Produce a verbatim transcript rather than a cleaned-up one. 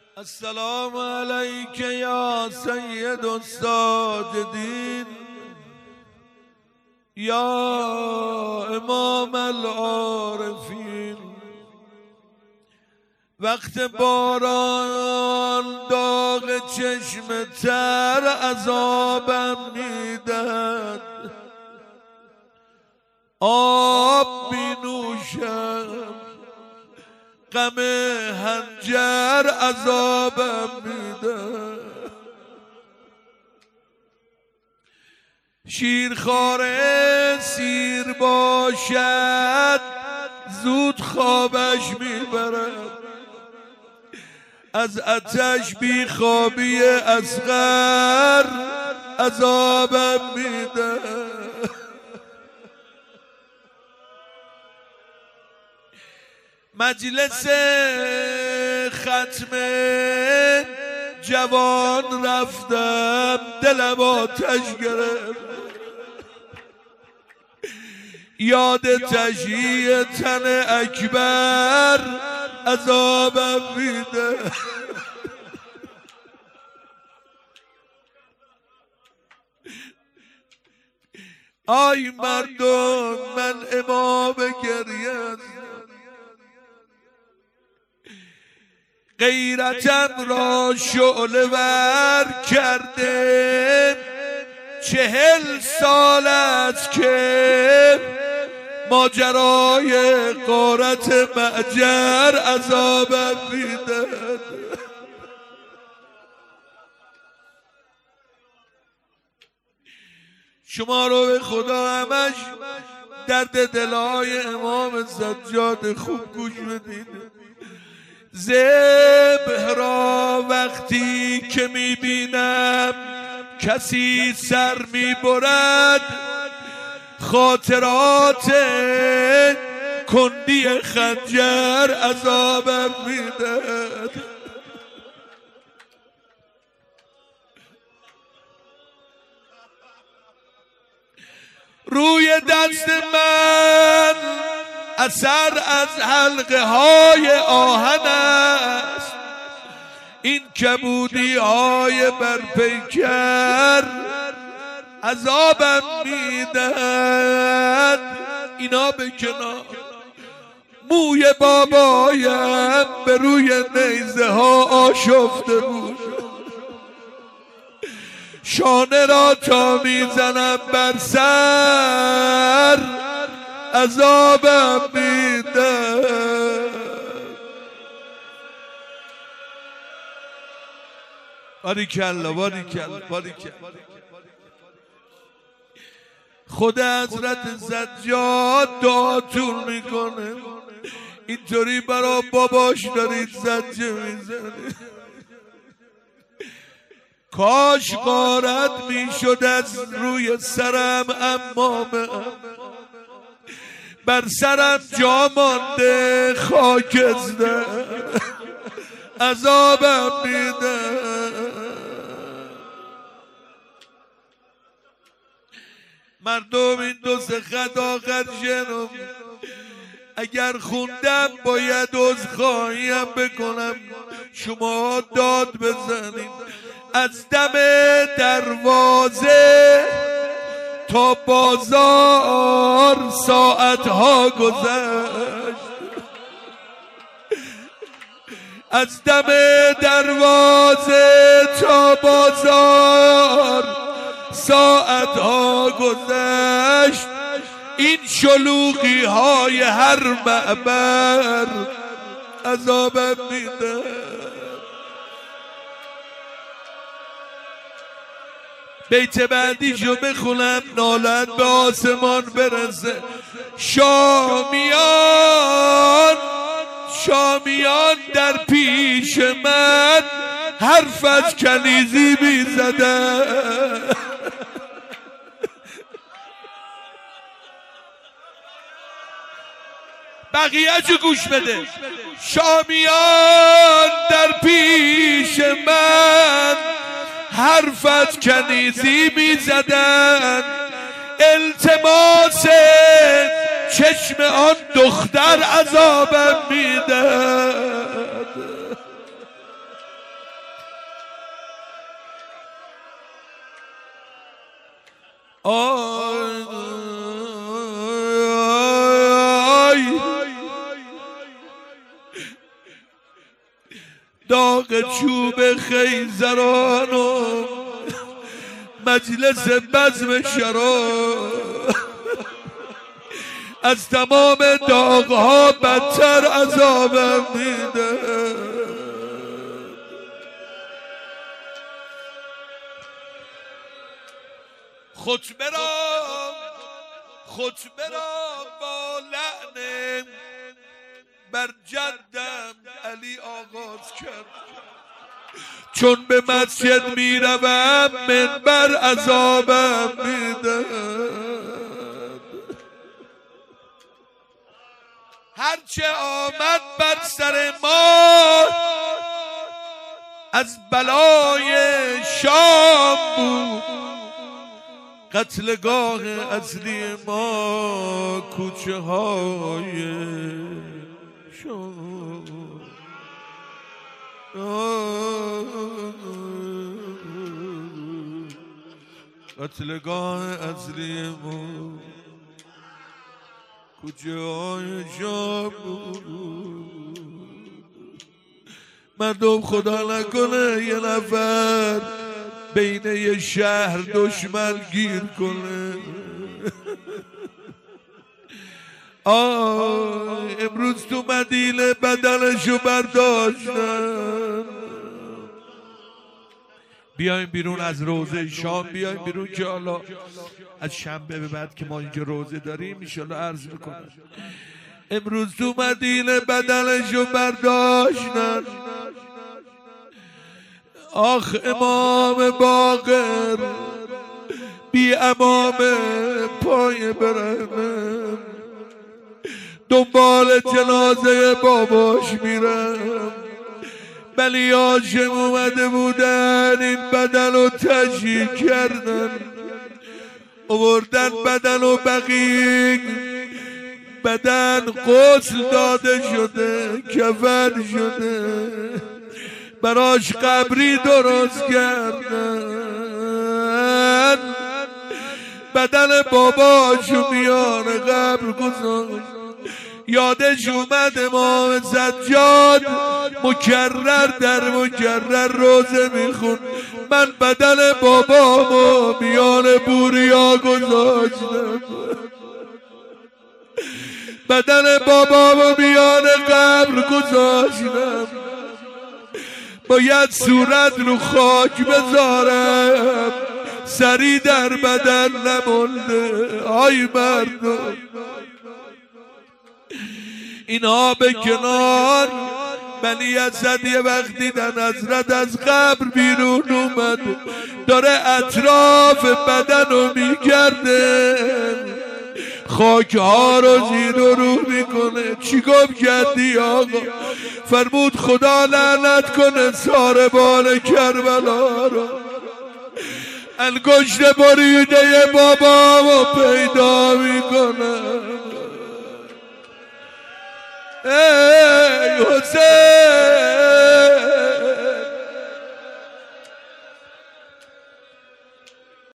السلام علیک یا سید الساجدین یا امام العارفین. وقت باران داغ چشم تر عذابم میدهد، آب می نوشم غم هنجر عذابم میده. شیرخواره سیر باشد زود خوابش میبرد، از آتش بی خوابی اصغر عذابم میده. مجلس ختم جوان رفتم دلم آتش گرفت، یاد تشییع تن اکبر عذابم میده. آی مردم من امام گریه هستم، غیرتم را شعله ور کرده. چهل سال است که ماجرای غارت معجر عذابم میده. شما رو به خدا همش درد دلای امام سجاد خوب گوش بدید. ذبح را وقتی که میبینم کسی سر میبرد، خاطرات کندی خنجر عذابم میدهد. روی دست من اثر از حلقه های آهن است، این کبودی های برپیکر عذابم میدهد. اینا به کنار، موی بابایم به روی نیزه ها آشفته بود، شانه را تا میزنم بر سر عذابم میده. باریکلا باریکلا باریکلا. خود حضرت سجاد دعا طول میکنه، اینطوری برا باباش دارید زجه میزنید. کاش غارت میشد از روی سرم، امامم بر سرم جا مانده خاکستر عذابم میده. مردم این دو سه خط آخر شنم اگر خوندم باید عذرخواهیم بکنم، شما داد بزنیم. از دم دروازه تا بازار ساعتها گذشت، از دم دروازه تا بازار ساعتها گذشت. این شلوغی های هر معبر عذابم میده. بیت بعدیشو بخونم نالت به آسمان برسه. شامیان شامیان در پیش من حرف از کنیزی می زدن، بقیه چو گوش بده. شامیان در پیش من حرف از کنیزی می زدن، التماس چشم آن دختر عذابم میداد. آی داغ چوب خیزران و مجلس بزم شراب از تمام داغها بدتر عذابم میده. خطبه را خطبه را با لعن بر جدم علی آغاز کرد. چون به مسجد میروم منبر عذابم میده. هرچه آمد بر سر ما از بلای شام بود. قتلگاه اصلی ما کوچه های شام. قتلگاه اصلی ما کوچه های شام. مردم خدا نکنه یه نفر بین یه شهر دشمن گیر کنه. آه امروز تو مدینه بدنشو برداشتن. بیایم بیرون از روزه شام، بیایم بیرون که حالا از شنبه به بعد که ما اینجا روزه داریم انشالله عرض میکنم. امروز تو مدینه بدنشو برداشتن. آخ امام باقر بی امامه پای برهنه دنبال جنازه باباش میرم. ولی هاشم اومده بودن این بدن رو تشییع کردن، آوردن بدن و بقیه بدن غسل داده شده، کفن شده، براش قبری درست کردن. بدن باباشو میان قبر گذاشت. یادش اومد امام سجاد مکرر در مکرر روزه میخون. من بدن بابامو میان بوریا گذاشتم، بدن بابامو میان قبر گذاشتم. باید صورت رو خاک بذارم، سری در بدن نمونده. آی مردم اینها به کنار. بنی اسد یه وقت دیدن حضرت از قبر بیرون اومد، داره اطراف بدن رو میگرده، خاک ها رو زیر و رو میکنه. چی گفت کردی آقا؟ فرمود خدا لعنت کنه ساربان کربلا رو. انگشت بریده بابامو پیدا میکنه. ای حسین